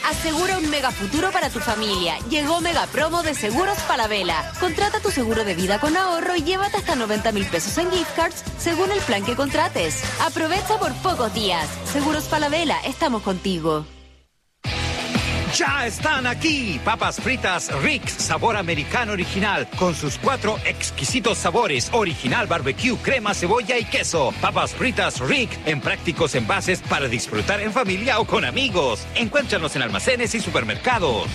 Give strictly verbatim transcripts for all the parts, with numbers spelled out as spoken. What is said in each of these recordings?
Asegura un mega futuro para tu familia. Llegó Mega Promo de Seguros Falabella. Contrata tu seguro de vida con ahorro y llévate hasta noventa mil pesos en gift cards según el plan que contrates. Aprovecha por pocos días. Seguros Falabella, estamos contigo. ¡Ya están aquí! Papas fritas Rick's, sabor americano original, con sus cuatro exquisitos sabores, original, barbecue, crema, cebolla y queso. Papas fritas Rick, en prácticos envases para disfrutar en familia o con amigos. Encuéntranos en almacenes y supermercados.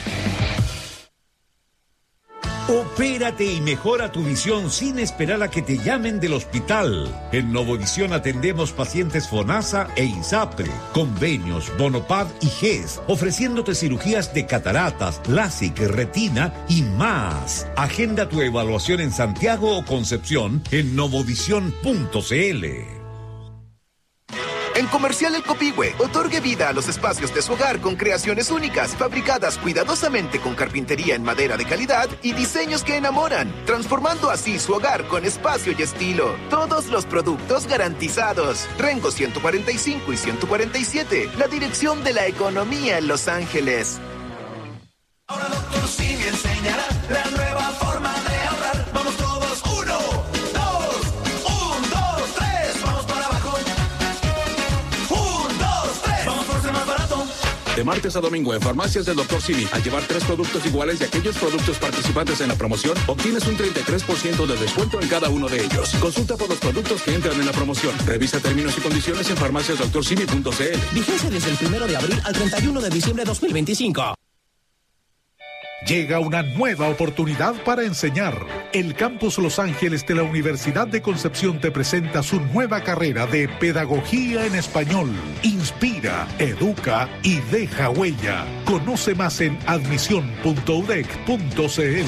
Opérate y mejora tu visión sin esperar a que te llamen del hospital. En Novovisión atendemos pacientes FONASA e INSAPRE, convenios, Bonopad y G E S, ofreciéndote cirugías de cataratas, LASIK, retina y más. Agenda tu evaluación en Santiago o Concepción en novovisión punto cl. En Comercial El Copihue, otorgue vida a los espacios de su hogar con creaciones únicas, fabricadas cuidadosamente con carpintería en madera de calidad y diseños que enamoran, transformando así su hogar con espacio y estilo. Todos los productos garantizados. Rengo ciento cuarenta y cinco y ciento cuarenta y siete, la dirección de la economía en Los Ángeles. Ahora Doctor Simi enseñará la nueva forma de ahorrar. Vamos todos, uno, dos, un, dos, tres, vamos para abajo. Un, dos, tres, vamos por ser más barato. De martes a domingo en Farmacias del Doctor Simi, al llevar tres productos iguales de aquellos productos participantes en la promoción, obtienes un treinta y tres por ciento de descuento en cada uno de ellos. Consulta por los productos que entran en la promoción. Revisa términos y condiciones en farmacias doctor simi punto cl. Vigencia desde el primero de abril al treinta y uno de diciembre de dos mil veinticinco. Llega una nueva oportunidad para enseñar. El Campus Los Ángeles de la Universidad de Concepción te presenta su nueva carrera de Pedagogía en Español. Inspira, educa y deja huella. Conoce más en admisión punto u d e c punto c l.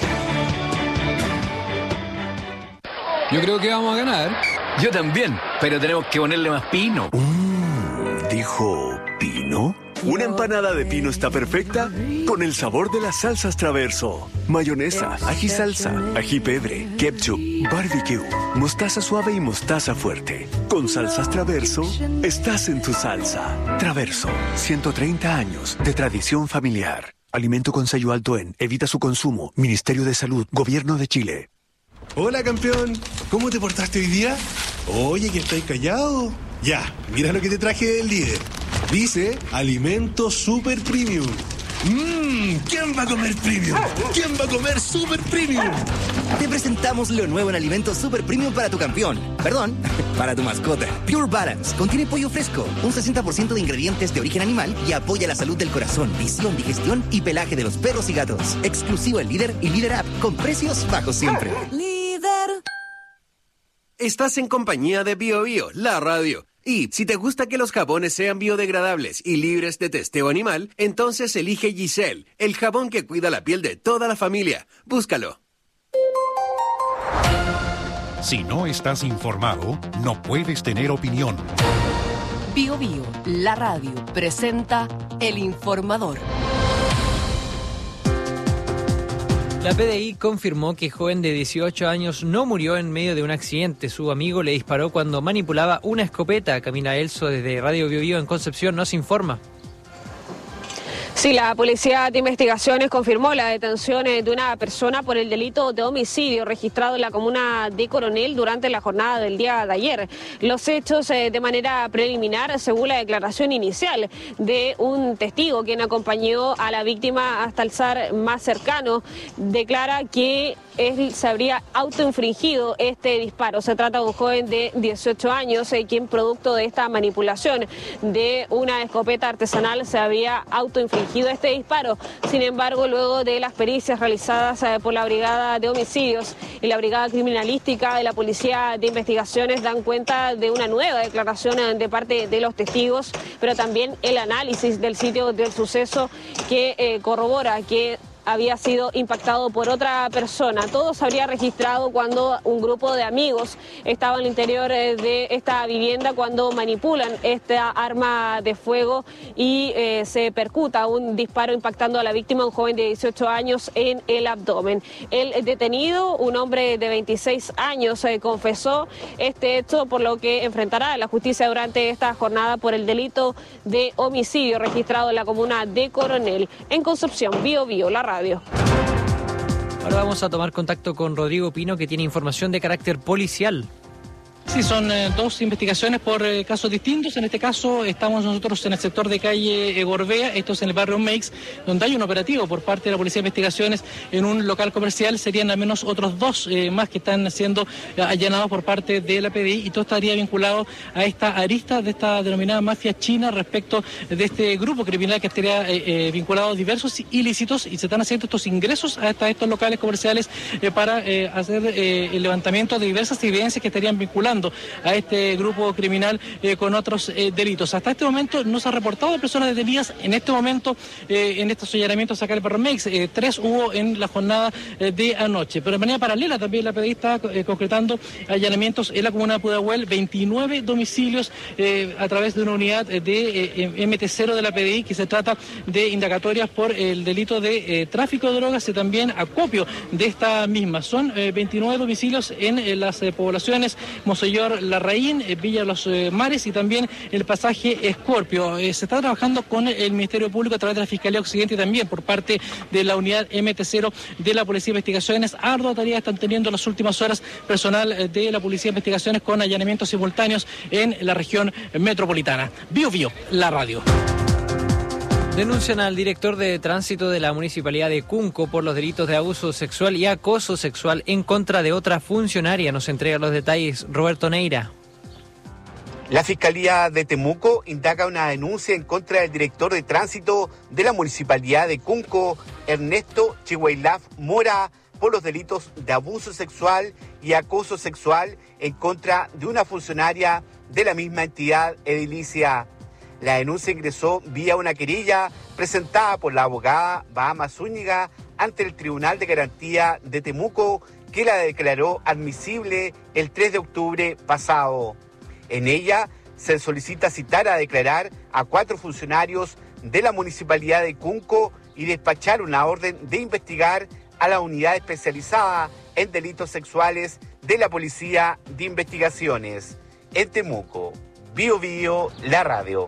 Yo creo que vamos a ganar. Yo también, pero tenemos que ponerle más pino. Mm, ¿dijo pino? Una empanada de pino está perfecta con el sabor de las salsas Traverso. Mayonesa, ají salsa, ají pebre, ketchup, barbecue, mostaza suave y mostaza fuerte. Con salsas Traverso, estás en tu salsa. Traverso, ciento treinta años de tradición familiar. Alimento con sello alto en. Evita su consumo. Ministerio de Salud, Gobierno de Chile. Hola, campeón. ¿Cómo te portaste hoy día? Oye, que estáis callado. Ya, mira lo que te traje del líder. Dice Alimento Super Premium. Mmm, ¿quién va a comer premium? ¿Quién va a comer super premium? Te presentamos lo nuevo en Alimento Super Premium para tu campeón. Perdón, para tu mascota. Pure Balance contiene pollo fresco, un sesenta por ciento de ingredientes de origen animal y apoya la salud del corazón, visión, digestión y pelaje de los perros y gatos. Exclusivo en Líder y Líder App, con precios bajos siempre. Líder. Estás en compañía de Bio Bio, la radio. Y si te gusta que los jabones sean biodegradables y libres de testeo animal, entonces elige Giselle, el jabón que cuida la piel de toda la familia. Búscalo. Si no estás informado, no puedes tener opinión. Bio Bio, la radio, presenta El Informador. La P D I confirmó que joven de dieciocho años no murió en medio de un accidente. Su amigo le disparó cuando manipulaba una escopeta. Camila Elso, desde Radio Bio Bio en Concepción, nos informa. Sí, la Policía de Investigaciones confirmó la detención de una persona por el delito de homicidio registrado en la comuna de Coronel durante la jornada del día de ayer. Los hechos eh, de manera preliminar, según la declaración inicial de un testigo quien acompañó a la víctima hasta el S A R más cercano, declara que él se habría autoinfringido este disparo. Se trata de un joven de dieciocho años, eh, quien producto de esta manipulación de una escopeta artesanal se había autoinfringido este disparo. Sin embargo, luego de las pericias realizadas eh, por la Brigada de Homicidios y la Brigada Criminalística de la Policía de Investigaciones, dan cuenta de una nueva declaración eh, de parte de los testigos, pero también el análisis del sitio del suceso que eh, corrobora que había sido impactado por otra persona. Todo se habría registrado cuando un grupo de amigos estaba al interior de esta vivienda cuando manipulan esta arma de fuego y eh, se percuta un disparo impactando a la víctima, un joven de dieciocho años, en el abdomen. El detenido, un hombre de veintiséis años, eh, confesó este hecho, por lo que enfrentará a la justicia durante esta jornada por el delito de homicidio registrado en la comuna de Coronel. En Concepción, Bio Bio, la radio. Ahora vamos a tomar contacto con Rodrigo Pino, que tiene información de carácter policial. Sí, son eh, dos investigaciones por eh, casos distintos. En este caso estamos nosotros en el sector de calle eh, Gorbea, esto es en el barrio Meix, donde hay un operativo por parte de la Policía de Investigaciones en un local comercial. Serían al menos otros dos eh, más que están siendo eh, allanados por parte de la P D I, y todo estaría vinculado a esta arista de esta denominada mafia china respecto de este grupo criminal que estaría eh, eh, vinculado a diversos ilícitos, y se están haciendo estos ingresos hasta estos locales comerciales eh, para eh, hacer eh, el levantamiento de diversas evidencias que estarían vinculando a este grupo criminal eh, con otros eh, delitos. Hasta este momento no se ha reportado personas detenidas. En este momento, eh, en estos allanamientos acá en el barrio Meix, eh, tres hubo en la jornada eh, de anoche. Pero de manera paralela también la P D I está eh, concretando allanamientos en la comuna de Pudahuel, veintinueve domicilios eh, a través de una unidad de eh, M T cero de la P D I, que se trata de indagatorias por el delito de eh, tráfico de drogas y también acopio de esta misma. Son eh, veintinueve domicilios en eh, las eh, poblaciones Monseñor Larraín, eh, Villa Los eh, Mares y también el pasaje Escorpio. Eh, se está trabajando con el Ministerio Público a través de la Fiscalía Occidente y también por parte de la unidad M T cero de la Policía de Investigaciones. Ardua tarea están teniendo las últimas horas personal de la Policía de Investigaciones con allanamientos simultáneos en la región metropolitana. Bio Bio, la radio. Denuncian al director de tránsito de la Municipalidad de Cunco por los delitos de abuso sexual y acoso sexual en contra de otra funcionaria. Nos entrega los detalles Roberto Neira. La Fiscalía de Temuco indaga una denuncia en contra del director de tránsito de la Municipalidad de Cunco, Ernesto Chihuailaf Mora, por los delitos de abuso sexual y acoso sexual en contra de una funcionaria de la misma entidad edilicia. La denuncia ingresó vía una querella presentada por la abogada Bahama Zúñiga ante el Tribunal de Garantía de Temuco, que la declaró admisible el tres de octubre pasado. En ella se solicita citar a declarar a cuatro funcionarios de la Municipalidad de Cunco y despachar una orden de investigar a la unidad especializada en delitos sexuales de la Policía de Investigaciones. En Temuco, Bio Bio, la radio.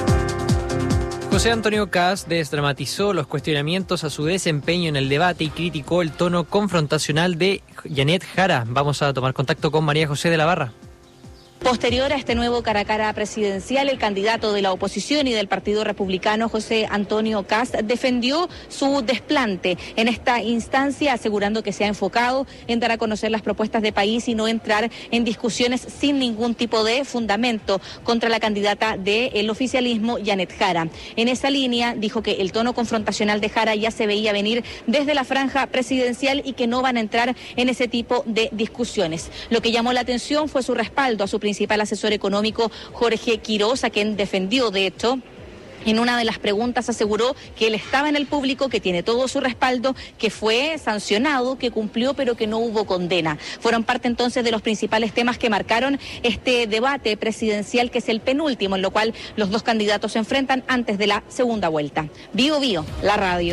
José Antonio Kast desdramatizó los cuestionamientos a su desempeño en el debate y criticó el tono confrontacional de Janet Jara. Vamos a tomar contacto con María José de la Barra. Posterior a este nuevo cara a cara presidencial, el candidato de la oposición y del Partido Republicano, José Antonio Kast, defendió su desplante en esta instancia, asegurando que se ha enfocado en dar a conocer las propuestas de país y no entrar en discusiones sin ningún tipo de fundamento contra la candidata del oficialismo, Janet Jara. En esa línea dijo que el tono confrontacional de Jara ya se veía venir desde la franja presidencial y que no van a entrar en ese tipo de discusiones. Lo que llamó la atención fue su respaldo a su principal asesor económico, Jorge Quiroz, a quien defendió, de hecho. En una de las preguntas aseguró que él estaba en el público, que tiene todo su respaldo, que fue sancionado, que cumplió, pero que no hubo condena. Fueron parte entonces de los principales temas que marcaron este debate presidencial, que es el penúltimo, en lo cual los dos candidatos se enfrentan antes de la segunda vuelta. Bio Bio, la radio.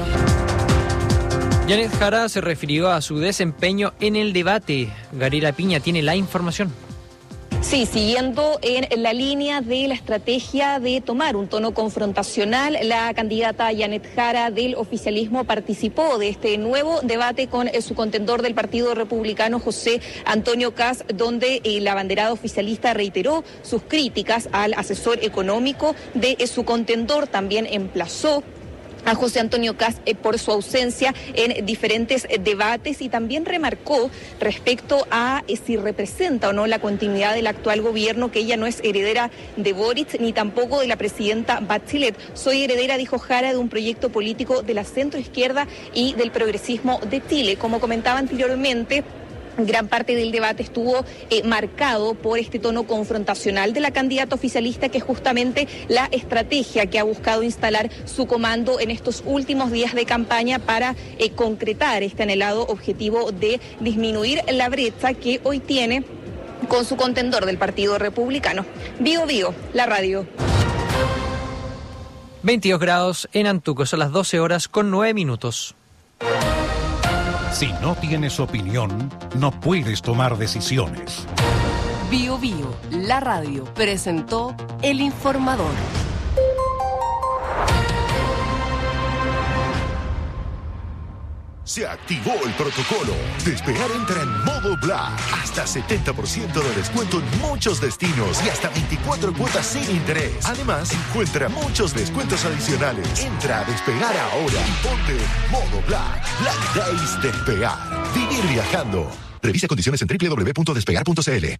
Janet Jara se refirió a su desempeño en el debate. Gabriela Piña tiene la información. Sí, siguiendo en la línea de la estrategia de tomar un tono confrontacional, la candidata Janet Jara del oficialismo participó de este nuevo debate con su contendor del Partido Republicano, José Antonio Kast, donde el abanderado oficialista reiteró sus críticas al asesor económico de su contendor. También emplazó a José Antonio Kast eh, por su ausencia en diferentes eh, debates, y también remarcó respecto a eh, si representa o no la continuidad del actual gobierno, que ella no es heredera de Boric ni tampoco de la presidenta Bachelet. Soy heredera, dijo Jara, de un proyecto político de la centroizquierda y del progresismo de Chile. Como comentaba anteriormente, Gran parte del debate estuvo eh, marcado por este tono confrontacional de la candidata oficialista, que es justamente la estrategia que ha buscado instalar su comando en estos últimos días de campaña para eh, concretar este anhelado objetivo de disminuir la brecha que hoy tiene con su contendor del Partido Republicano. Bio Bio, la radio. veintidós grados en Antuco, son las doce horas con nueve minutos. Si no tienes opinión, no puedes tomar decisiones. Bio Bio, la radio, presentó El Informador. Se activó el protocolo. Despegar entra en modo Black. Hasta setenta por ciento de descuento en muchos destinos y hasta veinticuatro cuotas sin interés. Además, encuentra muchos descuentos adicionales. Entra a Despegar ahora y ponte modo Black. Black Days Despegar. Vivir viajando. Revisa condiciones en doble u doble u doble u punto despegar punto c l.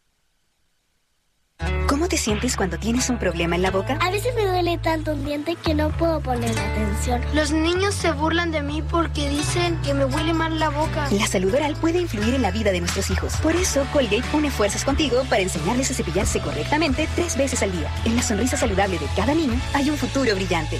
¿Cómo te sientes cuando tienes un problema en la boca? A veces me duele tanto un diente que no puedo poner atención. Los niños se burlan de mí porque dicen que me huele mal la boca. La salud oral puede influir en la vida de nuestros hijos. Por eso, Colgate une fuerzas contigo para enseñarles a cepillarse correctamente tres veces al día. En la sonrisa saludable de cada niño hay un futuro brillante.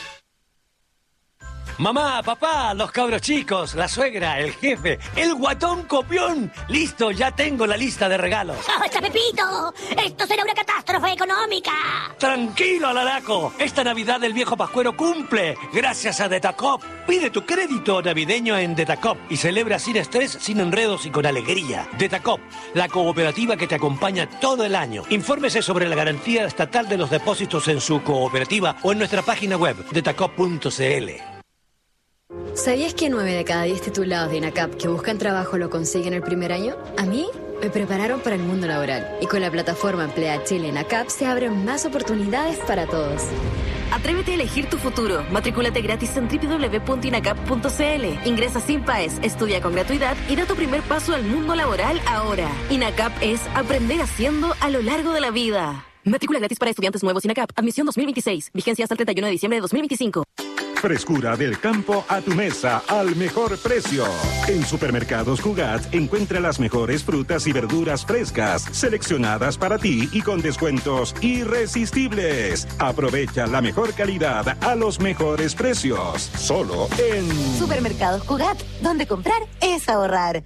Mamá, papá, los cabros chicos, la suegra, el jefe, el guatón copión. Listo, ya tengo la lista de regalos. ¡Basta, Pepito! ¡Esto será una catástrofe económica! Tranquilo, Alaraco. Esta Navidad el viejo Pascuero cumple. Gracias a Detacop. Pide tu crédito navideño en Detacop y celebra sin estrés, sin enredos y con alegría. Detacop, la cooperativa que te acompaña todo el año. Infórmese sobre la garantía estatal de los depósitos en su cooperativa o en nuestra página web, detacop punto c l. ¿Sabías que nueve de cada diez titulados de INACAP que buscan trabajo lo consiguen el primer año? A mí me prepararon para el mundo laboral y con la plataforma Emplea Chile INACAP se abren más oportunidades para todos. Atrévete a elegir tu futuro. Matrículate gratis en doble u doble u doble u punto inacap punto c l. Ingresa sin PAES, estudia con gratuidad y da tu primer paso al mundo laboral ahora. INACAP es aprender haciendo a lo largo de la vida. Matrícula gratis para estudiantes nuevos INACAP. Admisión dos mil veintiséis. Vigencia hasta el treinta y uno de diciembre de dos mil veinticinco. Frescura del campo a tu mesa al mejor precio. En Supermercados Cugat encuentra las mejores frutas y verduras frescas, seleccionadas para ti y con descuentos irresistibles. Aprovecha la mejor calidad a los mejores precios. Solo en Supermercados Cugat, donde comprar es ahorrar.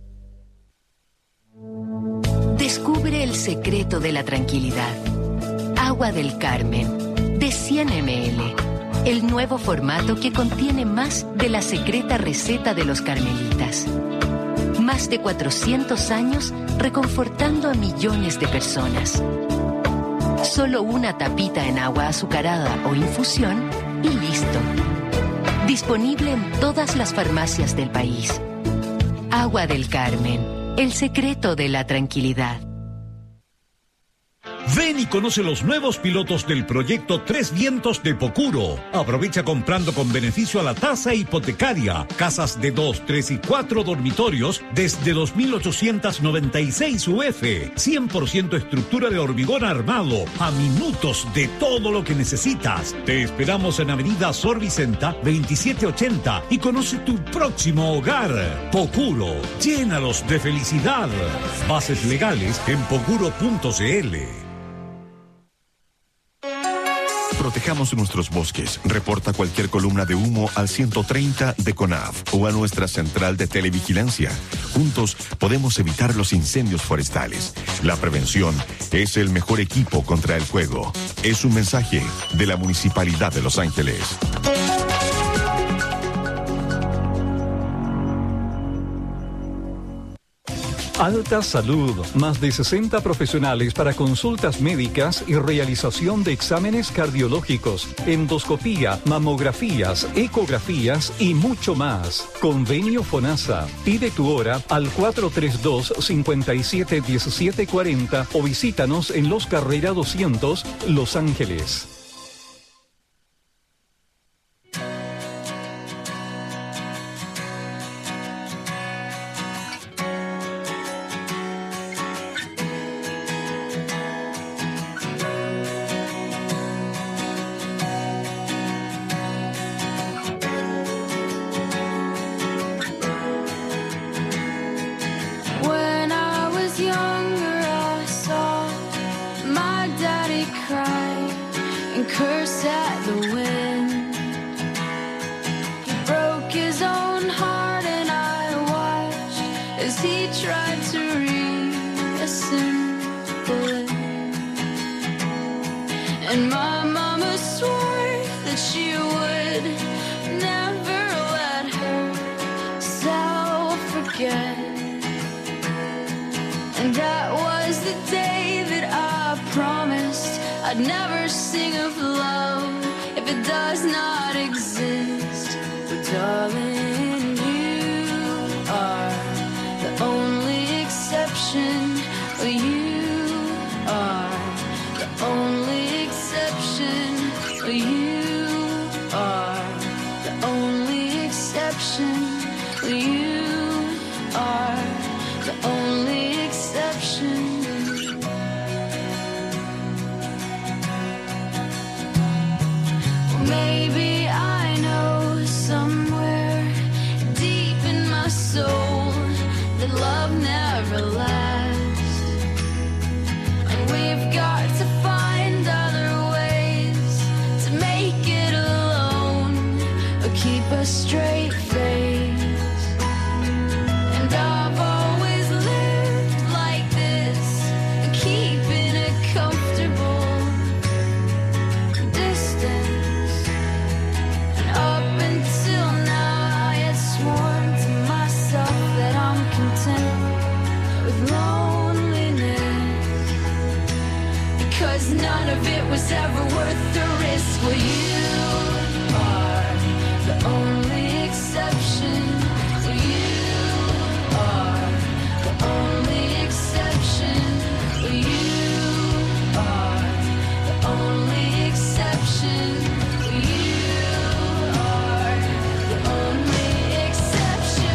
Descubre el secreto de la tranquilidad. Agua del Carmen, de cien mililitros. El nuevo formato que contiene más de la secreta receta de los carmelitas. Más de cuatrocientos años reconfortando a millones de personas. Solo una tapita en agua azucarada o infusión y listo. Disponible en todas las farmacias del país. Agua del Carmen, el secreto de la tranquilidad. Ven y conoce los nuevos pilotos del proyecto Tres Vientos de Pocuro. Aprovecha comprando con beneficio a la tasa hipotecaria. Casas de dos, tres y cuatro dormitorios desde dos mil ochocientos noventa y seis U F. cien por ciento estructura de hormigón armado. A minutos de todo lo que necesitas. Te esperamos en Avenida Sor Vicenta veintisiete ochenta y conoce tu próximo hogar. Pocuro, llénalos de felicidad. Bases legales en pocuro punto c l. Protejamos nuestros bosques. Reporta cualquier columna de humo al ciento treinta de CONAF o a nuestra central de televigilancia. Juntos podemos evitar los incendios forestales. La prevención es el mejor equipo contra el fuego. Es un mensaje de la Municipalidad de Los Ángeles. Alta Salud, más de sesenta profesionales para consultas médicas y realización de exámenes cardiológicos, endoscopía, mamografías, ecografías y mucho más. Convenio FONASA. Pide tu hora al cuatro tres dos, cinco siete, uno siete cuatro cero o visítanos en Los Carrera doscientos, Los Ángeles. as he tried to reassemble it. And my mama swore that she would never let herself forget. And that was the day that I promised I'd never sing of love if it does not exist. But darling, you are the only exception. You are the only exception. You are the only exception. You are the only exception. Maybe I know somewhere deep in my soul that love never lasts, and we've got to find other ways to make it alone or keep a straight face. And I've always lived like this, keeping a comfortable distance. And up until now I had sworn to myself that I'm content with loneliness, because none of it was ever worth the risk. Well, you are the only exception. Well, you are the only exception. Well, you are the only exception. Well, you are the only exception.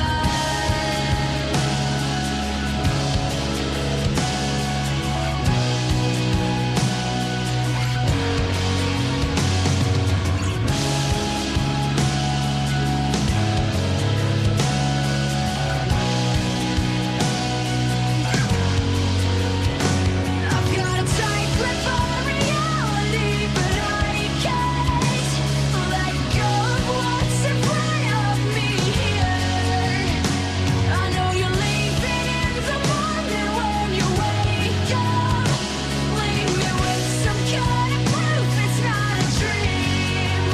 I've got a tight grip on reality, but I can't let go of what's in front of me here. I know you're leaving in the morning when you wake up. Leave me with some kind of proof it's not a dream.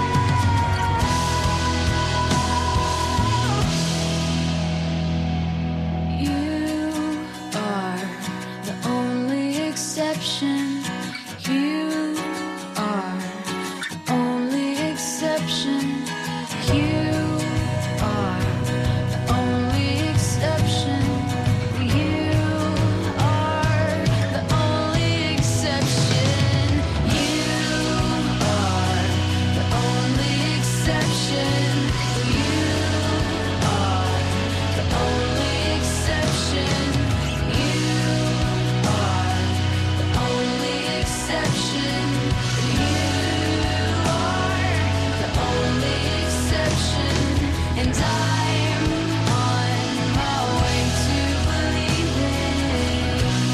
You are the only exception. You are the only exception. You are the only exception. You are the only exception. You are the only exception. You are the only exception. You are the only exception. You are the only exception. And I'm on my way to believing.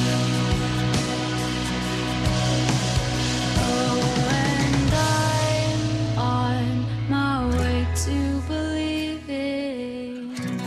Oh, and I'm on my way to believing.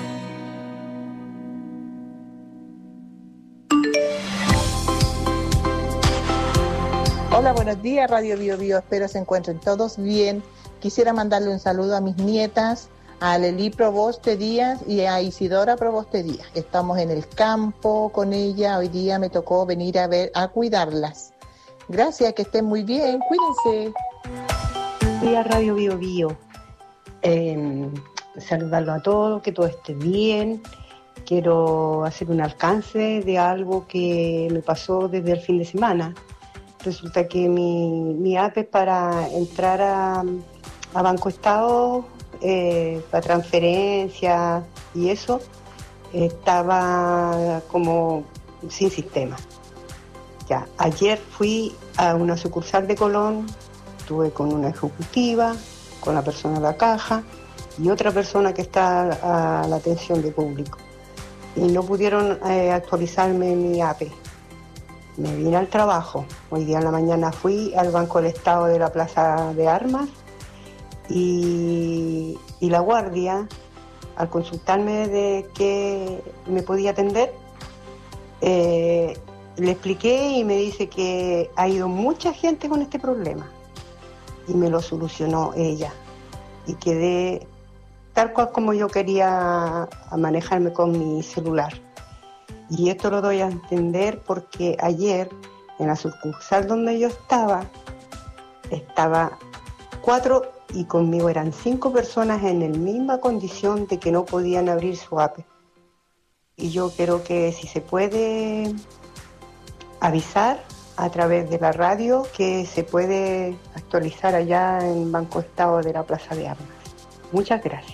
Hola, buenos días, Radio Bio Bio. Espero se encuentren todos bien. Quisiera mandarle un saludo a mis nietas, a Leli Proboste Díaz y a Isidora Proboste Díaz. Estamos en el campo con ella. Hoy día me tocó venir a ver, a cuidarlas. Gracias, que estén muy bien. Cuídense. Buenos días, Radio Bio Bio. Eh, saludarlo a todos, que todos estén bien. Quiero hacer un alcance de algo que me pasó desde el fin de semana. Resulta que mi, mi app para entrar a, a Banco Estado, eh, para transferencias y eso, estaba como sin sistema. Ya, ayer fui a una sucursal de Colón, estuve con una ejecutiva, con la persona de la caja y otra persona que está a la atención de público. Y no pudieron eh, actualizarme mi A P E. Me vine al trabajo. Hoy día en la mañana fui al Banco del Estado de la Plaza de Armas y, y la guardia al consultarme de qué me podía atender, eh, le expliqué y me dice que ha ido mucha gente con este problema y me lo solucionó ella y quedé tal cual como yo quería a manejarme con mi celular. Y esto lo doy a entender porque ayer en la sucursal donde yo estaba, estaba cuatro y conmigo eran cinco personas en la misma condición de que no podían abrir su app. Y yo creo que si se puede avisar a través de la radio que se puede actualizar allá en Banco Estado de la Plaza de Armas. Muchas gracias.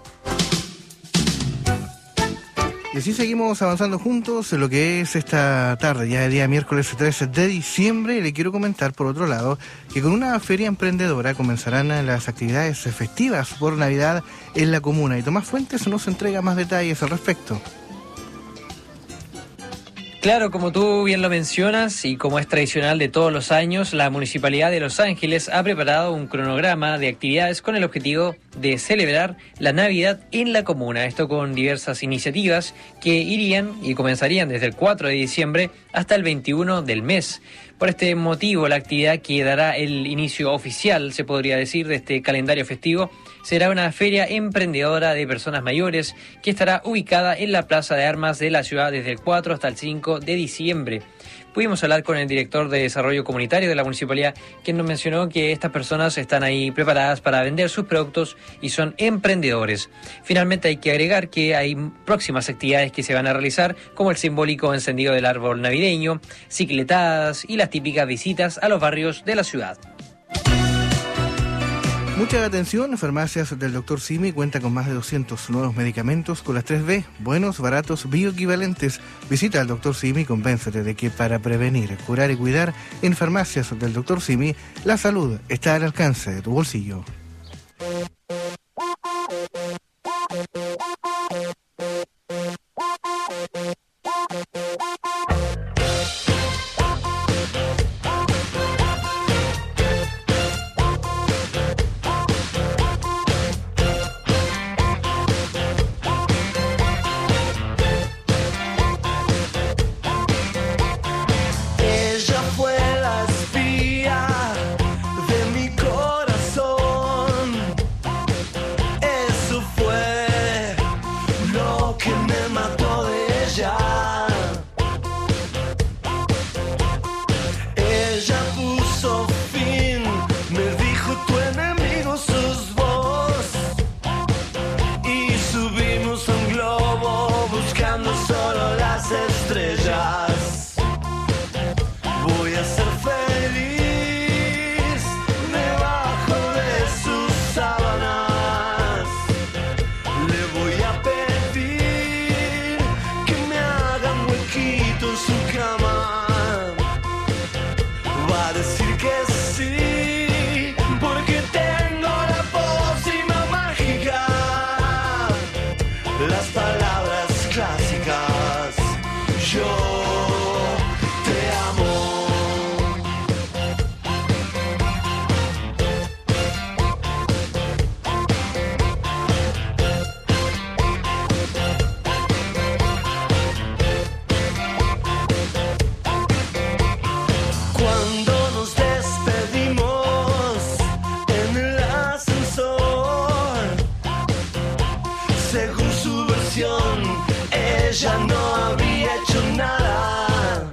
Y así seguimos avanzando juntos en lo que es esta tarde, ya el día miércoles trece de diciembre. Y le quiero comentar, por otro lado, que con una feria emprendedora comenzarán las actividades festivas por Navidad en la comuna. Y Tomás Fuentes nos entrega más detalles al respecto. Claro, como tú bien lo mencionas y como es tradicional de todos los años, la Municipalidad de Los Ángeles ha preparado un cronograma de actividades con el objetivo de celebrar la Navidad en la comuna. Esto con diversas iniciativas que irían y comenzarían desde el cuatro de diciembre hasta el veintiuno del mes. Por este motivo, la actividad que dará el inicio oficial, se podría decir, de este calendario festivo, será una feria emprendedora de personas mayores que estará ubicada en la Plaza de Armas de la ciudad desde el cuatro hasta el cinco de diciembre. Pudimos hablar con el director de Desarrollo Comunitario de la Municipalidad, quien nos mencionó que estas personas están ahí preparadas para vender sus productos y son emprendedores. Finalmente hay que agregar que hay próximas actividades que se van a realizar, como el simbólico encendido del árbol navideño, cicletadas y las típicas visitas a los barrios de la ciudad. Mucha atención, Farmacias del doctor Simi cuenta con más de doscientos nuevos medicamentos con las tres B, buenos, baratos, bioequivalentes. Visita al doctor Simi y convéncete de que para prevenir, curar y cuidar, en Farmacias del doctor Simi, la salud está al alcance de tu bolsillo. Ella no había hecho nada,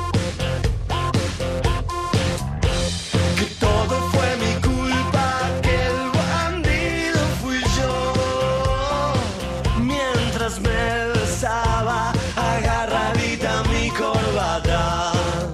que todo fue mi culpa, que el bandido fui yo, mientras me besaba agarradita mi corbata.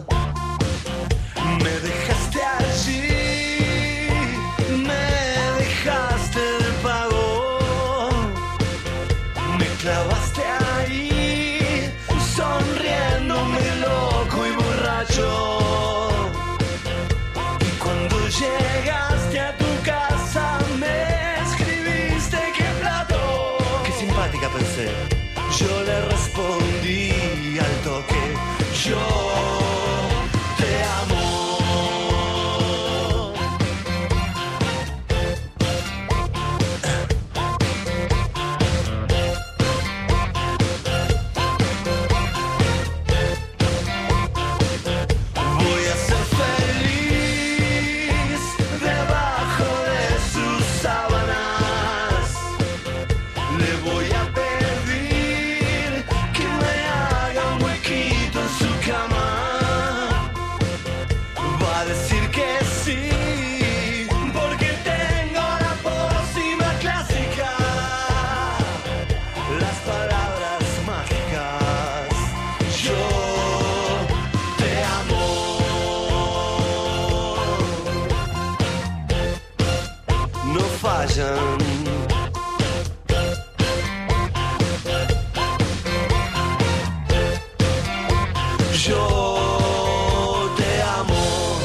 Me dejaste allí, me dejaste de pago, me clavaste ahí, sonriéndome loco y borracho. Y cuando llegaste a tu casa me escribiste que plato. Qué simpática pensé. Yo le respondí al toque. Yo te amo. no fallan. Yo te amo.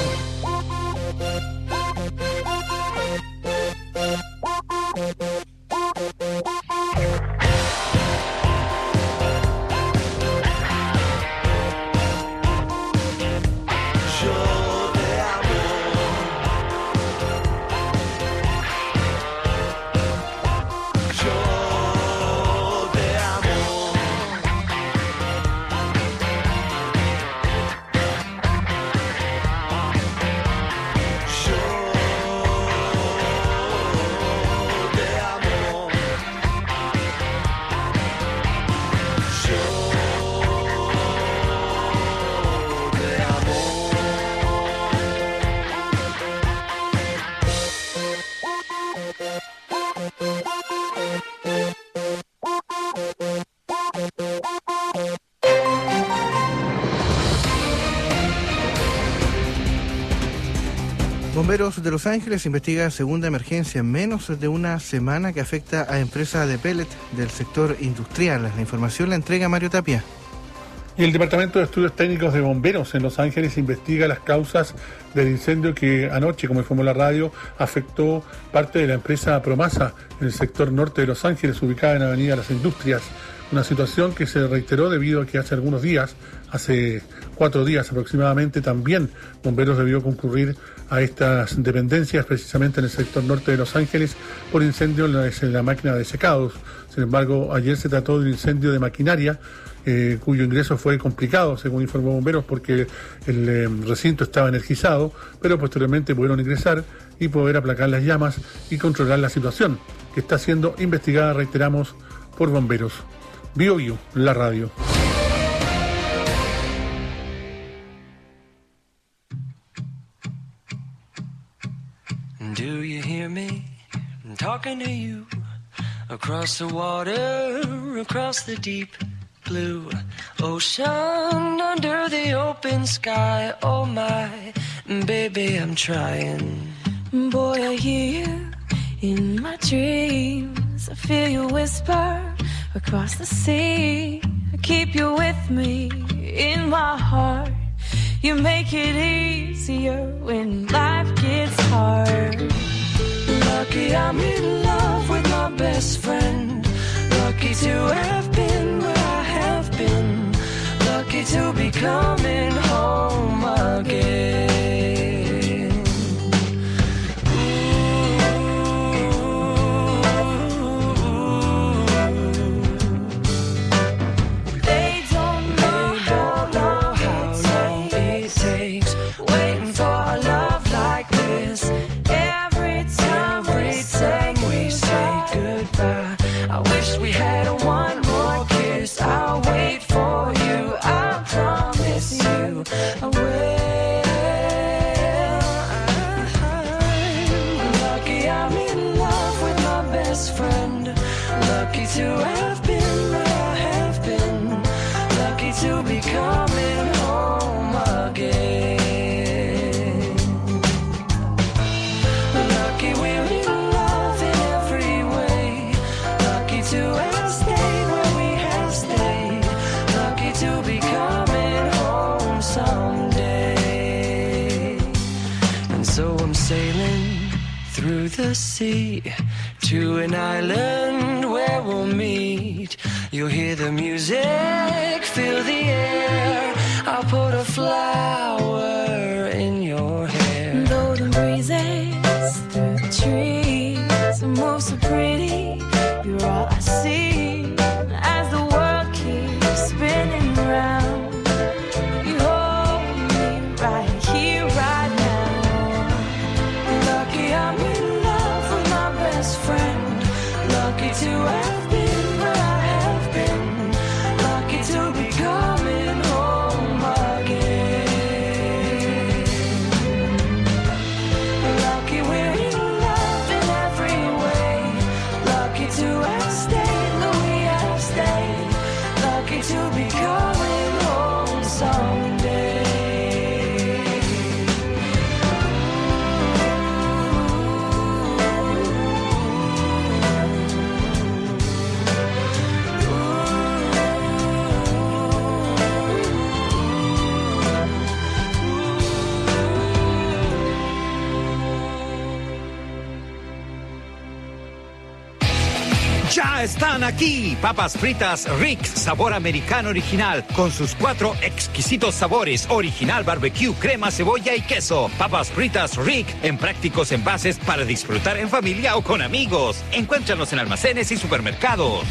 Bomberos de Los Ángeles investiga segunda emergencia en menos de una semana que afecta a empresas de pellet del sector industrial. La información la entrega Mario Tapia. Y el Departamento de Estudios Técnicos de Bomberos en Los Ángeles investiga las causas del incendio que anoche, como informó la radio, afectó parte de la empresa Promasa en el sector norte de Los Ángeles, ubicada en Avenida Las Industrias. Una situación que se reiteró debido a que hace algunos días, hace cuatro días aproximadamente, también Bomberos debió concurrir a estas dependencias, precisamente en el sector norte de Los Ángeles, por incendio en la, en la máquina de secados. Sin embargo, ayer se trató de un incendio de maquinaria, eh, cuyo ingreso fue complicado, según informó Bomberos, porque el eh, recinto estaba energizado, pero posteriormente pudieron ingresar y poder aplacar las llamas y controlar la situación, que está siendo investigada, reiteramos, por Bomberos. Bio Bio, la radio. Do you hear me? I'm talking to you across the water, across the deep blue ocean, under the open sky. Oh my, baby, I'm trying. Boy, I hear you in my dreams. I feel you whisper across the sea. I keep you with me in my heart. You make it easier when life gets hard. Lucky I'm in love with my best friend. Lucky to have been where I have been. Lucky to be coming home again. To have been where I have been, lucky to be coming home again. Lucky we're in love in every way, lucky to have stayed where we have stayed, lucky to be coming home someday. And so I'm sailing through the sea to an island where we'll meet. You'll hear the music, feel the air. I'll put a flower in your hair. Golden breezes through the trees move so pretty. You're all I see as the world keeps spinning round. You hold me right here, right now. Lucky I'm in love with my best friend. Lucky to have been where I have been. Lucky to be coming home again. Lucky we're in love in every way. Lucky to have stayed the Ya están aquí, papas fritas Rick, sabor americano original, con sus cuatro exquisitos sabores, original, barbecue, crema, cebolla y queso. Papas fritas Rick, en prácticos envases para disfrutar en familia o con amigos. Encuéntranos en almacenes y supermercados.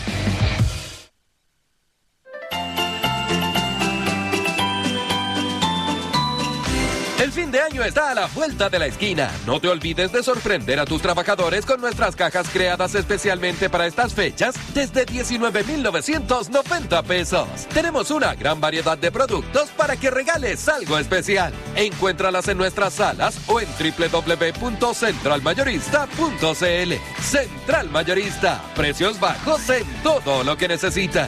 El fin de año está a la vuelta de la esquina. No te olvides de sorprender a tus trabajadores con nuestras cajas creadas especialmente para estas fechas desde diecinueve mil novecientos noventa pesos. Tenemos una gran variedad de productos para que regales algo especial. Encuéntralas en nuestras salas o en doble u doble u doble u punto central mayorista punto c l. Central Mayorista. Precios bajos en todo lo que necesitas.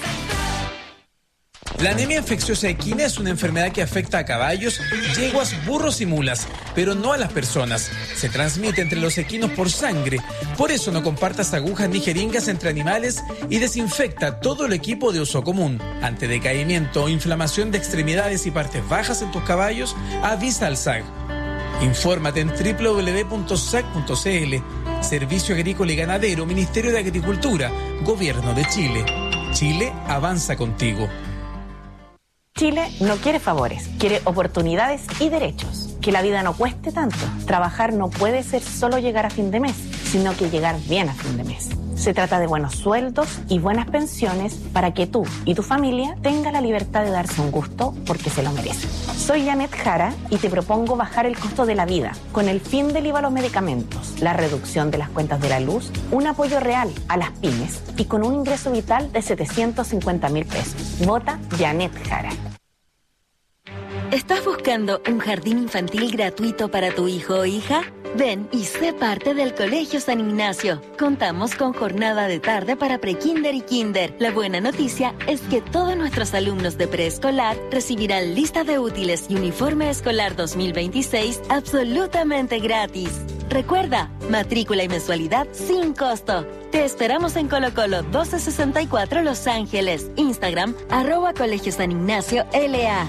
La anemia infecciosa equina es una enfermedad que afecta a caballos, yeguas, burros y mulas, pero no a las personas. Se transmite entre los equinos por sangre. Por eso no compartas agujas ni jeringas entre animales y desinfecta todo el equipo de uso común. Ante decaimiento o inflamación de extremidades y partes bajas en tus caballos, avisa al S A G. Infórmate en doble u doble u doble u punto s a g punto c l. Servicio Agrícola y Ganadero, Ministerio de Agricultura, Gobierno de Chile. Chile avanza contigo. Chile no quiere favores, quiere oportunidades y derechos. Que la vida no cueste tanto. Trabajar no puede ser solo llegar a fin de mes, sino que llegar bien a fin de mes. Se trata de buenos sueldos y buenas pensiones para que tú y tu familia tengan la libertad de darse un gusto porque se lo merecen. Soy Janet Jara y te propongo bajar el costo de la vida con el fin del I V A a los medicamentos, la reducción de las cuentas de la luz, un apoyo real a las pymes y con un ingreso vital de setecientos cincuenta mil pesos. Vota Janet Jara. ¿Estás buscando un jardín infantil gratuito para tu hijo o hija? Ven y sé parte del Colegio San Ignacio. Contamos con jornada de tarde para prekinder y kinder. La buena noticia es que todos nuestros alumnos de preescolar recibirán lista de útiles y uniforme escolar dos mil veintiséis absolutamente gratis. Recuerda, matrícula y mensualidad sin costo. Te esperamos en Colo Colo doce sesenta y cuatro Los Ángeles. Instagram, arroba Colegio San Ignacio L A.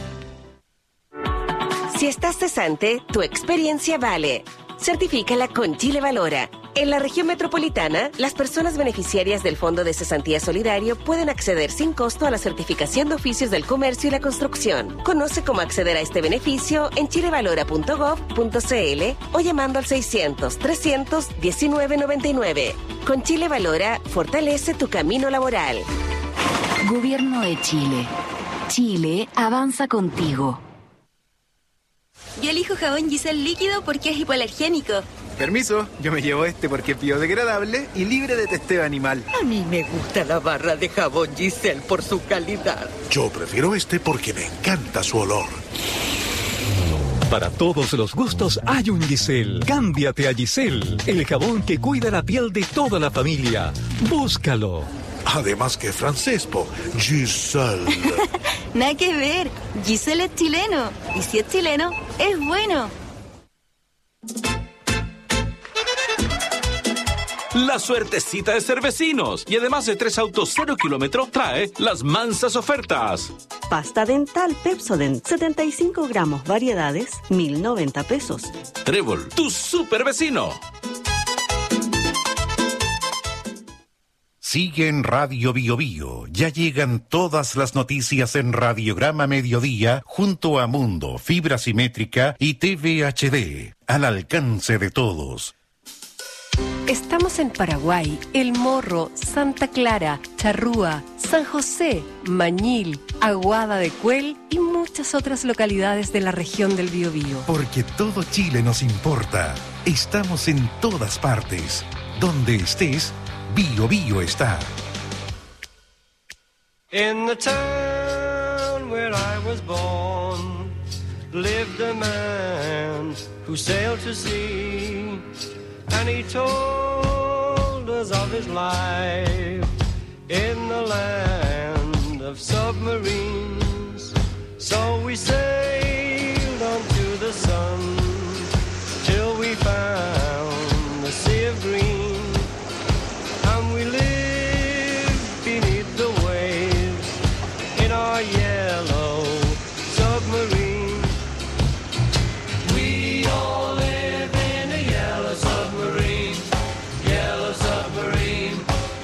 Si estás cesante, tu experiencia vale. Certifícala con Chile Valora. En la región metropolitana, las personas beneficiarias del Fondo de Cesantía Solidario pueden acceder sin costo a la certificación de oficios del comercio y la construcción. Conoce cómo acceder a este beneficio en chilevalora punto gov punto c l o llamando al seiscientos, trescientos, diecinueve noventa y nueve. Con Chile Valora, fortalece tu camino laboral. Gobierno de Chile. Chile avanza contigo. Yo elijo jabón Giselle líquido porque es hipoalergénico. Permiso, yo me llevo este porque es biodegradable y libre de testeo animal. A mí me gusta la barra de jabón Giselle por su calidad. Yo prefiero este porque me encanta su olor. Para todos los gustos hay un Giselle. Cámbiate a Giselle, el jabón que cuida la piel de toda la familia. Búscalo. Además que francés, po. Giselle. Nada que ver. Giselle es chileno. Y si es chileno, es bueno. La suertecita de Cervecinos. Y además de tres autos cero kilómetros, trae las mansas ofertas. Pasta dental Pepsodent, setenta y cinco gramos, variedades, mil noventa pesos. Trébol, tu super vecino. Sigue en Radio Bio Bio. Ya llegan todas las noticias en Radiograma Mediodía junto a Mundo, Fibra Simétrica y T V H D. Al alcance de todos. Estamos en Paraguay, El Morro, Santa Clara, Charrúa, San José, Mañil, Aguada de Cuel y muchas otras localidades de la región del Biobío. Porque todo Chile nos importa. Estamos en todas partes. Donde estés, Bio Bio está. In the town where I was born lived a man who sailed to sea, and he told us of his life in the land of submarines. So we sailed on to the sun till we found the sea of green. And we live beneath the waves in our yellow submarine. We all live in a yellow submarine, yellow submarine,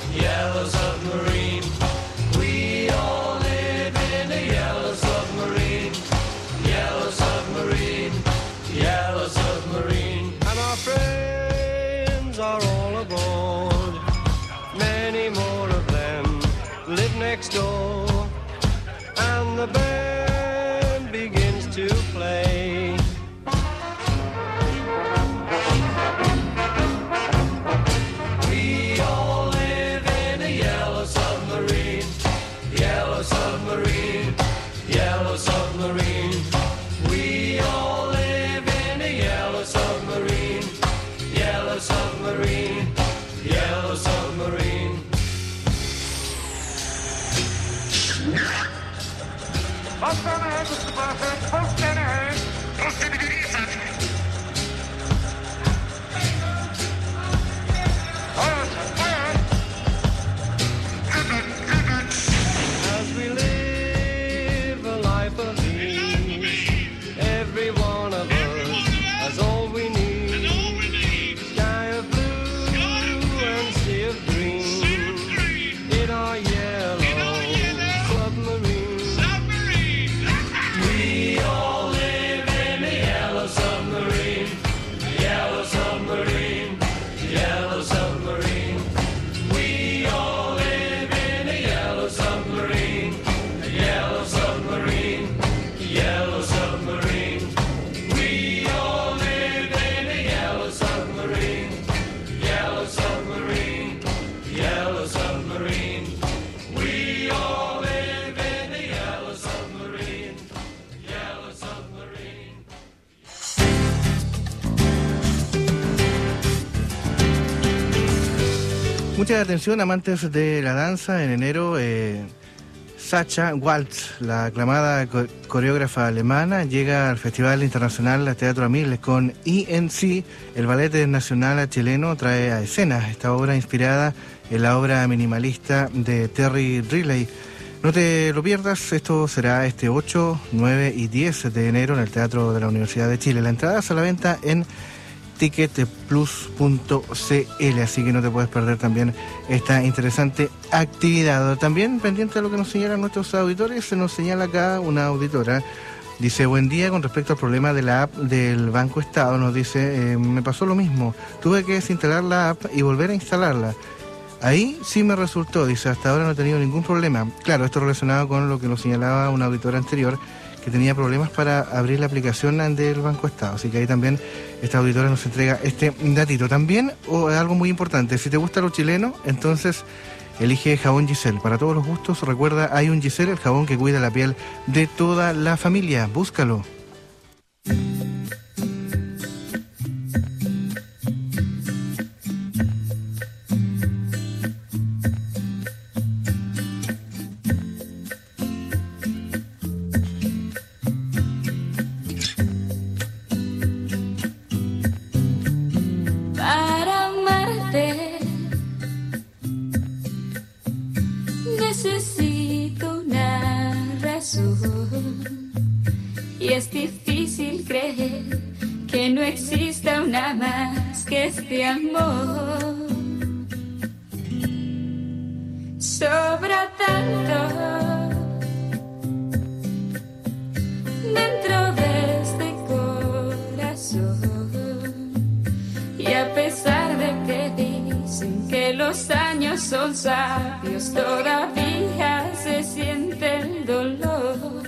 Mucha atención, amantes de la danza. En enero, eh, Sacha Waltz, la aclamada co- coreógrafa alemana, llega al Festival Internacional Teatro Amiles con E N C. El Ballet Nacional chileno trae a escena esta obra inspirada en la obra minimalista de Terry Riley. No te lo pierdas, esto será este ocho, nueve y diez de enero en el Teatro de la Universidad de Chile. La entrada es a la venta en ticket plus punto c l, así que no te puedes perder también esta interesante actividad. También pendiente de lo que nos señalan nuestros auditores, se nos señala acá una auditora. Dice, buen día, con respecto al problema de la app del Banco Estado, nos dice, eh, me pasó lo mismo, tuve que desinstalar la app y volver a instalarla. Ahí sí me resultó, dice, hasta ahora no he tenido ningún problema. Claro, esto relacionado con lo que nos señalaba una auditora anterior, que tenía problemas para abrir la aplicación del Banco Estado. Así que ahí también esta auditora nos entrega este datito. También, o algo muy importante, si te gusta lo chileno, entonces elige jabón Giselle. Para todos los gustos, recuerda, hay un Giselle, el jabón que cuida la piel de toda la familia. Búscalo. Para amarte necesito una razón y es difícil creer que no exista una más que este amor. Sobra tanto dentro de este corazón. Y a pesar de que dicen que los años son sabios, todavía se siente el dolor.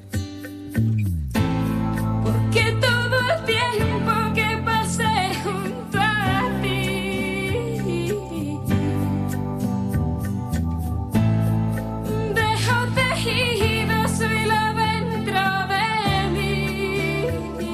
Porque todo el tiempo que pasé junto a ti, dejo tejido su hilo dentro de mí.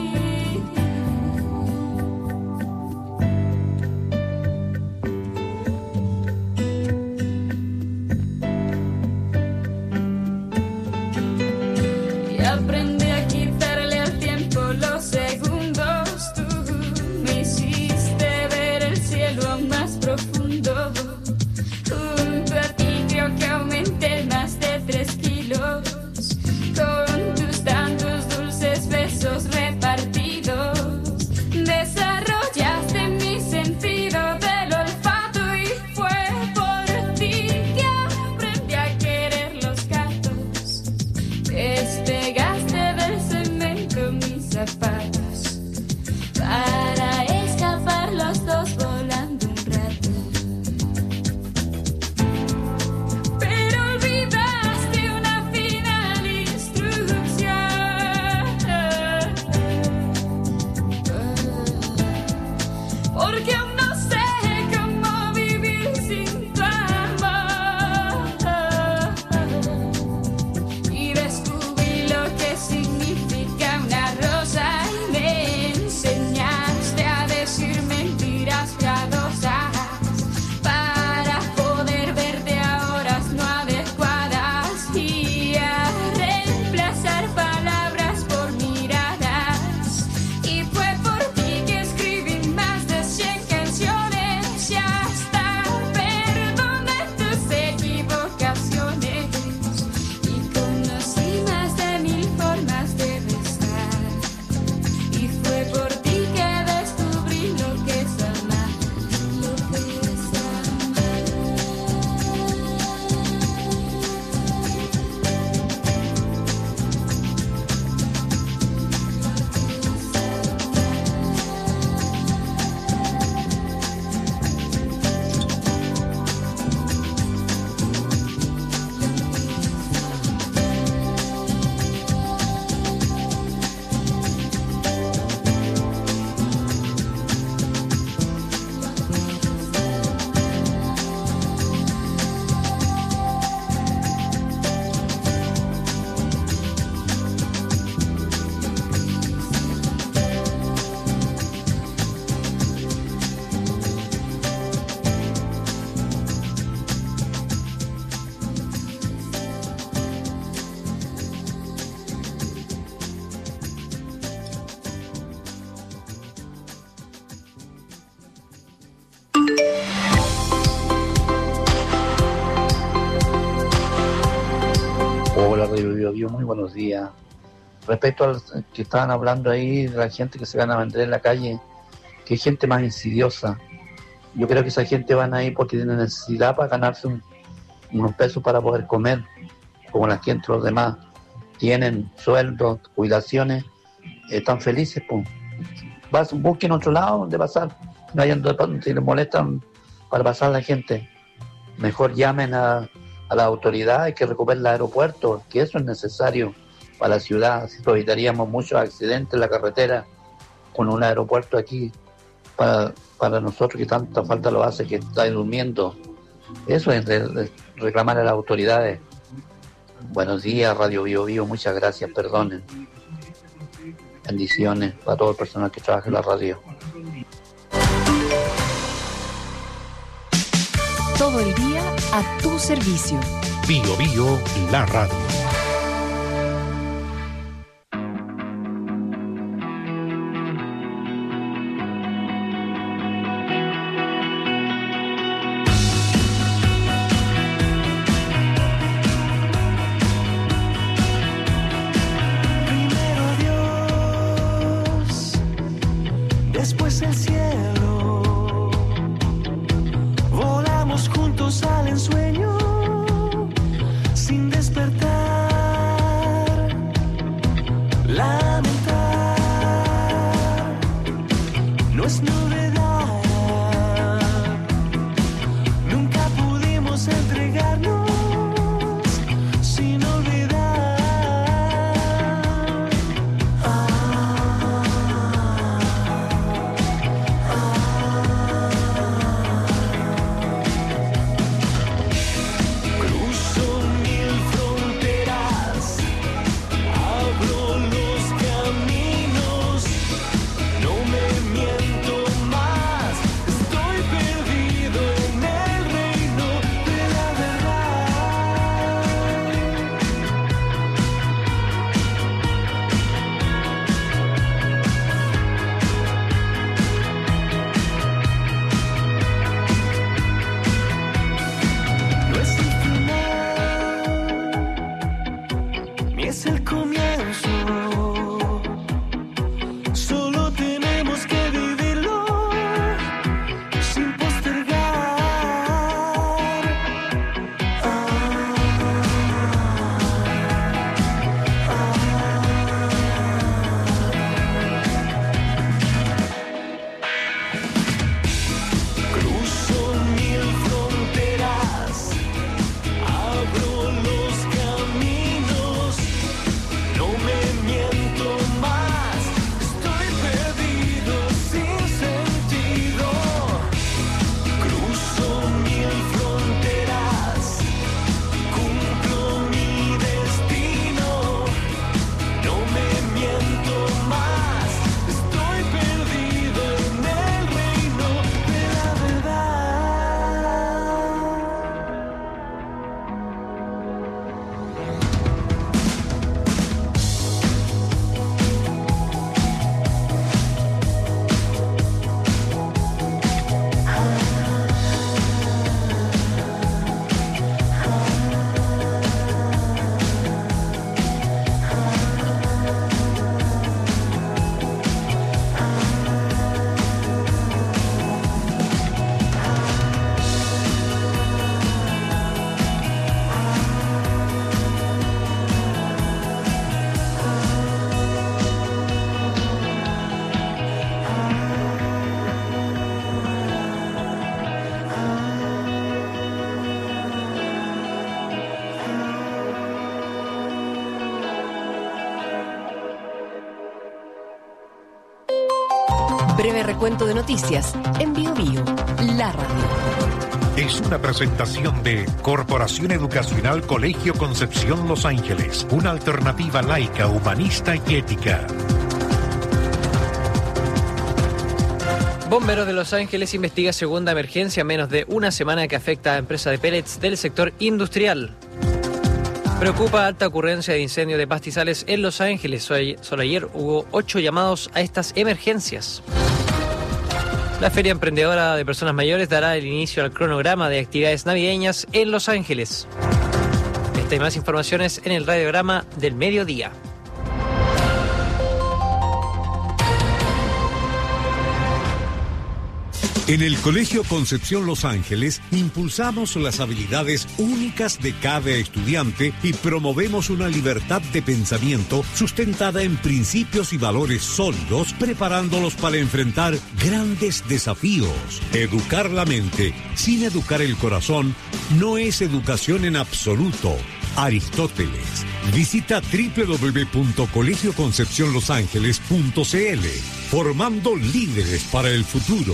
Y aprendí a quitarle al tiempo los segundos. Tú me hiciste ver el cielo más profundo. Junto a ti creo que aumenté más de tres kilos. Con tus tantos dulces besos repartidos, desarrollaste mi sentido del olfato y fue por ti que aprendí a querer los gatos. Despegaste del cemento mis zapatos para escapar los dos volando un rato. Pero Radio Bio Bio, muy buenos días. Respecto al que estaban hablando ahí de la gente que se van a vender en la calle, que hay gente más insidiosa. Yo creo que esa gente van ahí porque tienen necesidad para ganarse un, unos pesos para poder comer, como la gente, los demás tienen sueldos, jubilaciones, están felices, pues. Vas, busquen otro lado donde pasar, no hayan, si les molestan para pasar la gente, mejor llamen a, a las autoridades que recuperen el aeropuerto, que eso es necesario para la ciudad, así evitaríamos muchos accidentes en la carretera con un aeropuerto aquí para, para nosotros que tanta falta lo hace, que está durmiendo. Eso es de, de reclamar a las autoridades. Buenos días, Radio Bio Bio, muchas gracias, perdonen. Bendiciones para todo el personal que trabaja en la radio. Todo el día a tu servicio. Bio Bio, la radio. Después el cielo, volamos juntos al ensueño, sin despertar, lamentar, no es novedad, nunca pudimos entregarnos sin olvidar. Es el comienzo, solo tenemos que vivirlo sin postergar. Ah, ah, cruzo mil fronteras, abro los caminos. No me miento más, estoy perdido sin sentido. Cruzo mil fronteras, cumplo mi destino. No me miento más, estoy perdido en el reino de la verdad. Breve recuento de noticias en Bio Bio, la radio. Es una presentación de Corporación Educacional Colegio Concepción Los Ángeles, una alternativa laica, humanista y ética. Bomberos de Los Ángeles investiga segunda emergencia a menos de una semana que afecta a empresa de pellets del sector industrial. Preocupa alta ocurrencia de incendio de pastizales en Los Ángeles. Solo ayer hubo ocho llamados a estas emergencias. La Feria Emprendedora de Personas Mayores dará el inicio al cronograma de actividades navideñas en Los Ángeles. Este Esta y más informaciones en el radiograma del mediodía. En el Colegio Concepción Los Ángeles impulsamos las habilidades únicas de cada estudiante y promovemos una libertad de pensamiento sustentada en principios y valores sólidos, preparándolos para enfrentar grandes desafíos. Educar la mente sin educar el corazón no es educación en absoluto. Aristóteles. Visita doble u doble u doble u punto colegio concepción los ángeles punto c l. Formando líderes para el futuro.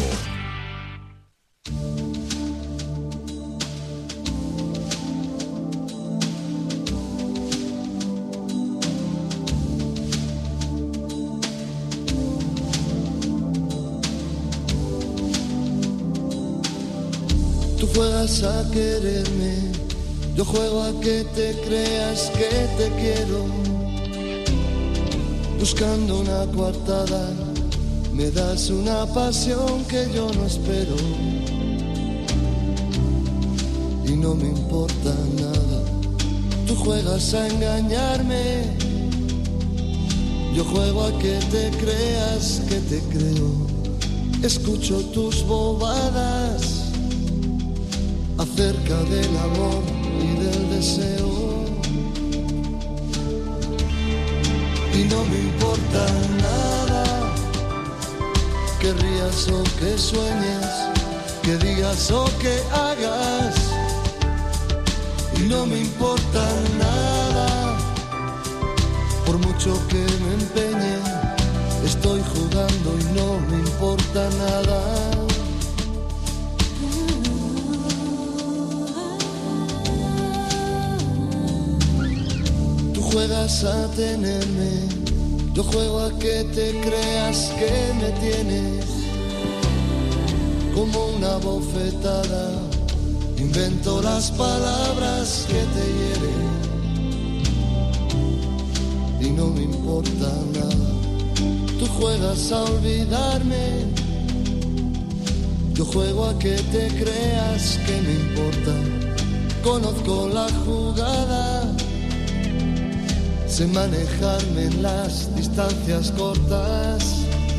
Tú juegas a quererme, yo juego a que te creas que te quiero. Buscando una coartada, me das una pasión que yo no espero. Y no me importa nada, tú juegas a engañarme, yo juego a que te creas que te creo. Escucho tus bobadas acerca del amor y del deseo, y no me importa nada que rías o que sueñes, que digas o que hagas, y no me importa nada, por mucho que me empeñe, estoy jugando y no me importa nada. Juegas a tenerme, yo juego a que te creas que me tienes. Como una bofetada, invento las palabras que te hieren. Y no me importa nada, tú juegas a olvidarme, yo juego a que te creas que me importa. Conozco la jugada, sé manejarme en las distancias cortas,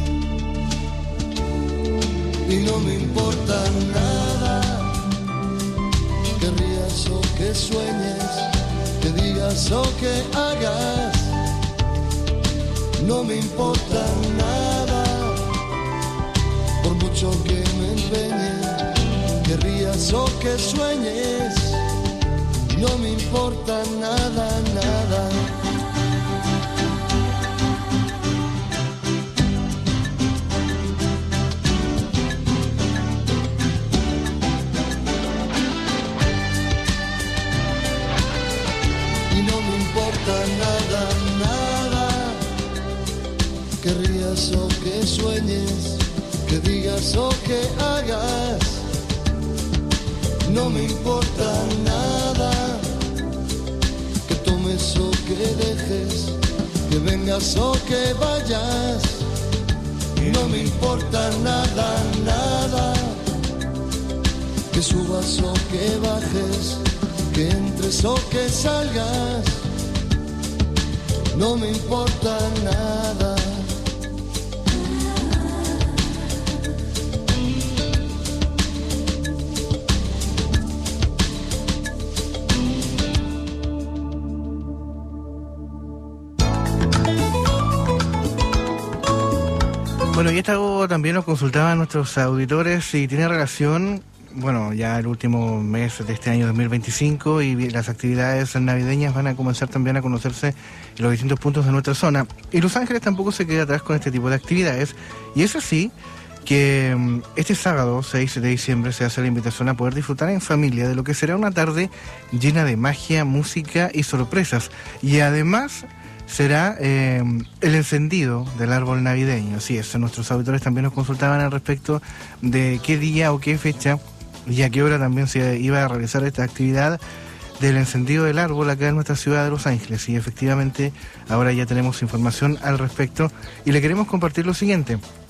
y no me importa nada que rías o que sueñes, que digas o que hagas, no me importa nada, por mucho que me empeñe, que rías o que sueñes, no me importa nada, nada. Nada, nada, que rías o que sueñes, que digas o que hagas, no me importa nada, que tomes o que dejes, que vengas o que vayas, no me importa nada, nada, que subas o que bajes, que entres o que salgas, no me importa nada. Bueno, y esto también nos consultaban nuestros auditores si tiene relación, bueno, ya el último mes de este año dos mil veinticinco y las actividades navideñas van a comenzar también a conocerse en los distintos puntos de nuestra zona. Y Los Ángeles tampoco se queda atrás con este tipo de actividades. Y es así que este sábado seis de diciembre se hace la invitación a poder disfrutar en familia de lo que será una tarde llena de magia, música y sorpresas. Y además será eh, el encendido del árbol navideño. Así es, nuestros auditores también nos consultaban al respecto de qué día o qué fecha y a qué hora también se iba a realizar esta actividad del encendido del árbol acá en nuestra ciudad de Los Ángeles. Y efectivamente ahora ya tenemos información al respecto y le queremos compartir lo siguiente.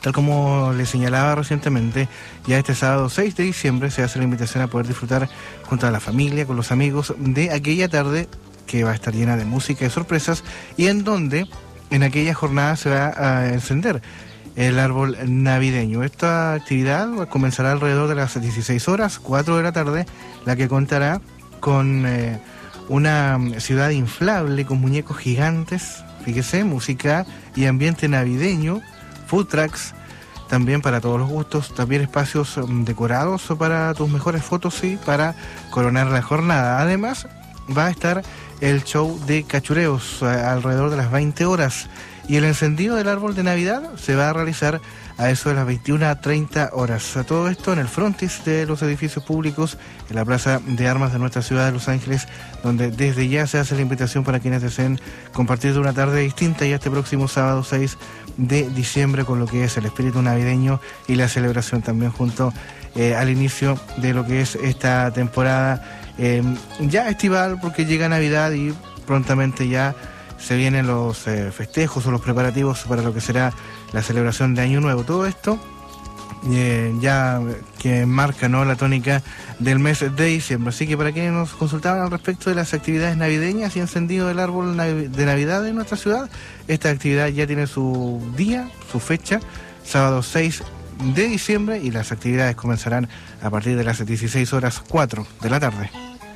Tal como le señalaba recientemente, ya este sábado seis de diciembre se hace la invitación a poder disfrutar junto a la familia, con los amigos, de aquella tarde que va a estar llena de música y sorpresas, y en donde en aquella jornada se va a encender el árbol navideño. Esta actividad comenzará alrededor de las dieciséis horas, cuatro de la tarde, la que contará con eh, una ciudad inflable con muñecos gigantes, fíjese, música y ambiente navideño, food trucks, también para todos los gustos, también espacios um, decorados para tus mejores fotos y para coronar la jornada. Además, va a estar el show de cachureos a, alrededor de las veinte horas, y el encendido del árbol de Navidad se va a realizar a eso de las veintiuna a treinta horas. A todo esto en el frontis de los edificios públicos, en la Plaza de Armas de nuestra ciudad de Los Ángeles, donde desde ya se hace la invitación para quienes deseen compartir de una tarde distinta ya este próximo sábado seis de diciembre con lo que es el espíritu navideño y la celebración también junto eh, al inicio de lo que es esta temporada eh, ya estival, porque llega Navidad y prontamente ya se vienen los eh, festejos o los preparativos para lo que será la celebración de Año Nuevo. Todo esto eh, ya que marca, ¿no?, la tónica del mes de diciembre. Así que para quienes nos consultaban al respecto de las actividades navideñas y encendido del árbol de Navidad en nuestra ciudad, esta actividad ya tiene su día, su fecha, sábado seis de diciembre, y las actividades comenzarán a partir de las dieciséis horas cuatro de la tarde.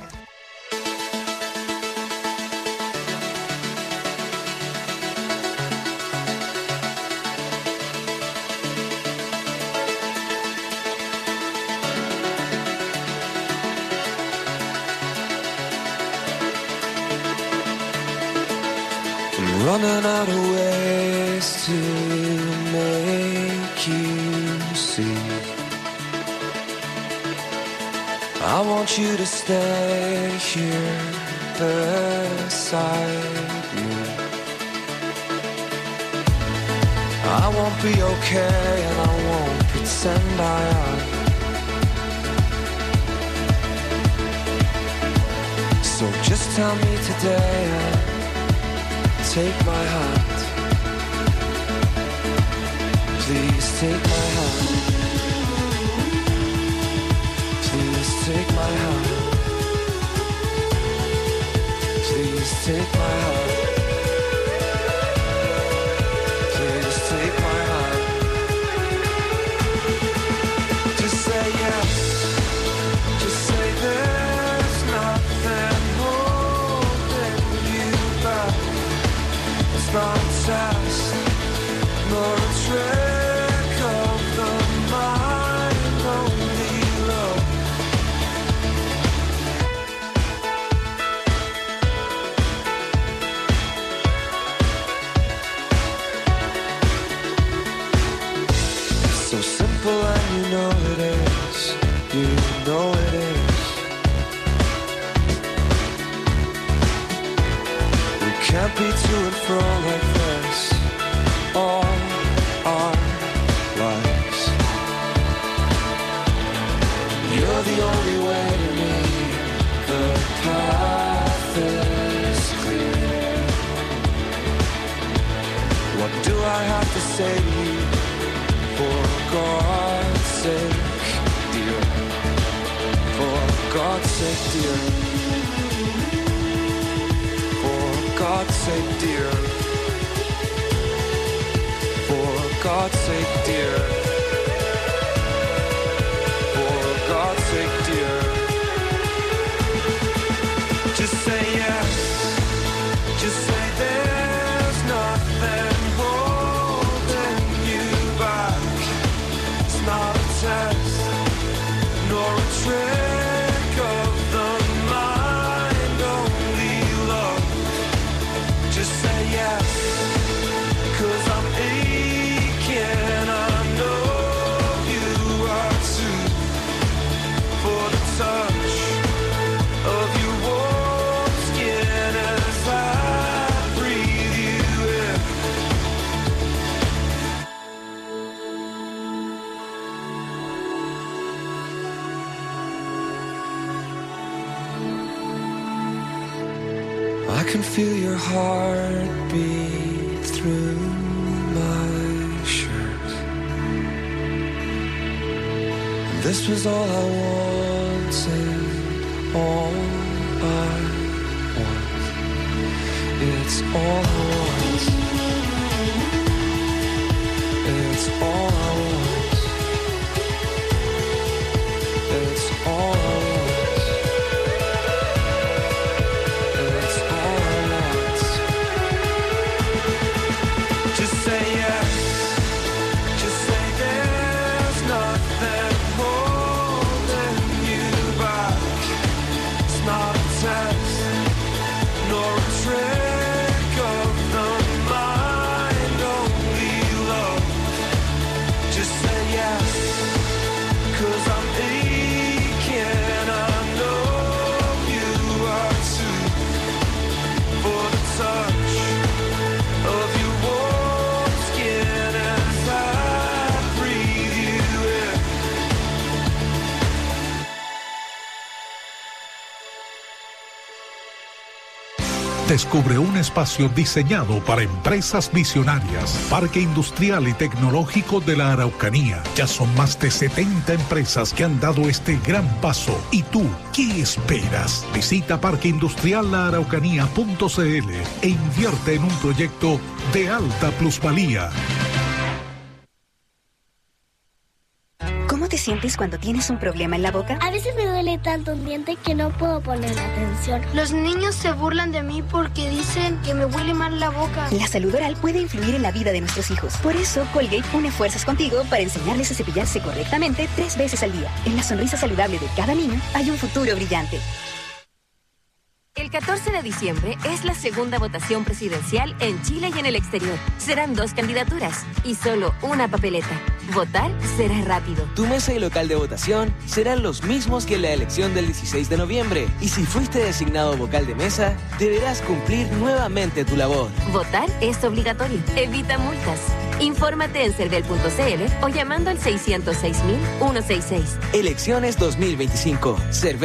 Running out of ways to make you see. I want you to stay here beside me. I won't be okay and I won't pretend I am. So just tell me today and take my hand. Please take my hand. Please take my hand. Please take my hand. Please take my hand. Just say yes. Just say there's nothing holding you back. It's not a test, nor a trick of the mind, only love. So simple and you know it is, you know it is. We can't be to and fro like this all our lives. You're the only way to me, the path is clear. What do I have to say to you? For God's sake, dear. For God's sake, dear. For God's sake, dear. For God's sake, dear. For God's sake, dear. Just say yes. Just say there's nothing holding you back. It's not a test, nor a trick of the mind, only love. Just say yes, 'cause I'm aching, I know you are too. For the touch of your warm skin as I breathe you in. I can feel your heart beat through my shirt. This was all I wanted, all I want. It's all I want. It's all I want. It's all I want. It's all I want. Just say yes. Just say there's nothing holding you back. It's not a test, nor a trick of the mind, only love. Just say yes, 'cause I'm aching, I know you are too. For the touch of your warm skin as I breathe you in. Descubre un espacio diseñado para empresas visionarias. Parque Industrial y Tecnológico de la Araucanía. Ya son más de setenta empresas que han dado este gran paso. ¿Y tú qué esperas? Visita parque industrial la araucanía punto c l e invierte en un proyecto de alta plusvalía. ¿Cómo te sientes cuando tienes un problema en la boca? A veces me duele tanto un diente que no puedo poner atención. Los niños se burlan de mí porque dicen que me huele mal la boca. La salud oral puede influir en la vida de nuestros hijos. Por eso, Colgate une fuerzas contigo para enseñarles a cepillarse correctamente tres veces al día. En la sonrisa saludable de cada niño hay un futuro brillante. El catorce de diciembre es la segunda votación presidencial en Chile y en el exterior. Serán dos candidaturas y solo una papeleta. Votar será rápido. Tu mesa y local de votación serán los mismos que en la elección del dieciséis de noviembre. Y si fuiste designado vocal de mesa, deberás cumplir nuevamente tu labor. Votar es obligatorio. Evita multas. Infórmate en cervel punto c l o llamando al seiscientos seis mil ciento sesenta y seis. Elecciones dos mil veinticinco. Cervel.